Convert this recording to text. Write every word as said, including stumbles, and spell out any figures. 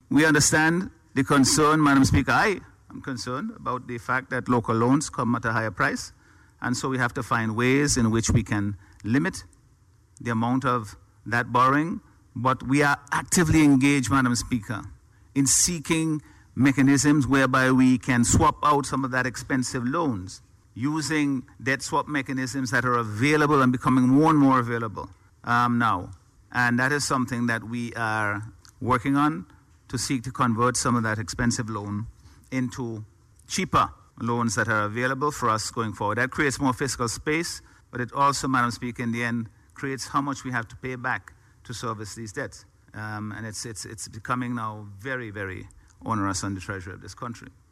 We understand the concern, Madam Speaker. I am concerned about the fact that local loans come at a higher price. And so we have to find ways in which we can limit the amount of that borrowing. But we are actively engaged, Madam Speaker, in seeking mechanisms whereby we can swap out some of that expensive loans using debt swap mechanisms that are available and becoming more and more available um, now. And that is something that we are working on to seek to convert some of that expensive loan into cheaper loans that are available for us going forward. That creates more fiscal space, but it also, Madam Speaker, in the end, creates how much we have to pay back to service these debts. Um, and it's, it's, it's becoming now very, very onerous on the treasury of this country.